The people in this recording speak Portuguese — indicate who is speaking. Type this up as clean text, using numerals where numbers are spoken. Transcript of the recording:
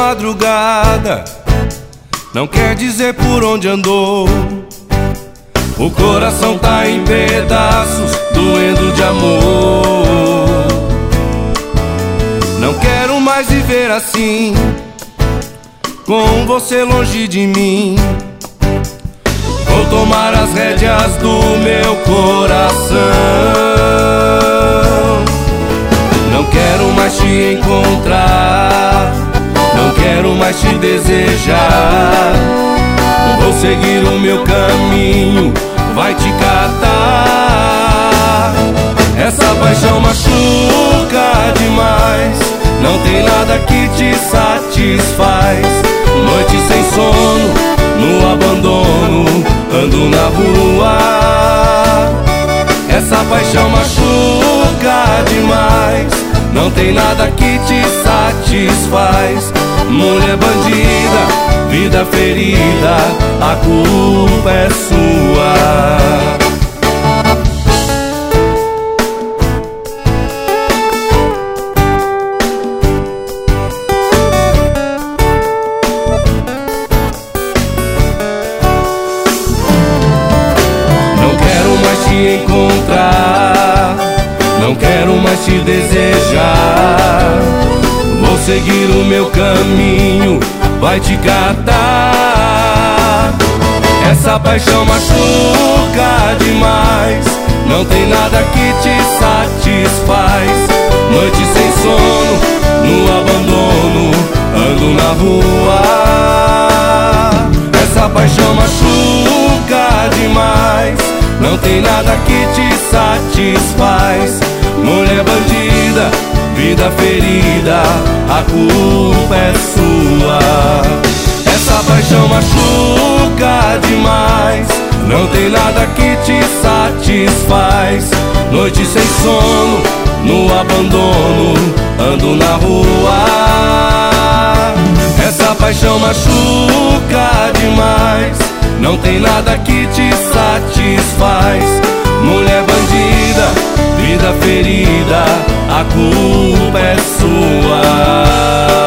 Speaker 1: madrugada não quer dizer por onde andou. O coração tá em pedaços, doendo de amor. Não quero mais viver assim, com você longe de mim. Vou tomar as rédeas do meu coração. Não quero mais te encontrar, não quero mais te desejar. Vou seguir o meu caminho, vai te catar. Essa paixão machuca demais, não tem nada que te satisfaz. Noite sem sono, no abandono, ando na rua. Essa paixão machuca demais, não tem nada que te satisfaz. Mulher bandida, vida ferida, a culpa é sua. Não quero mais te encontrar, não quero mais te desejar. Vou seguir o meu caminho, vai te catar. Essa paixão machuca demais, não tem nada que te satisfaz. Noite sem sono, no abandono, ando na rua. Essa paixão machuca demais, não tem nada que te satisfaz. Mulher bandida, vida ferida, a culpa é sua. Essa paixão machuca demais, não tem nada que te satisfaz. Noite sem sono, no abandono, ando na rua. Essa paixão machuca demais, não tem nada que te satisfaz. Mulher bandida, vida ferida, a culpa é sua.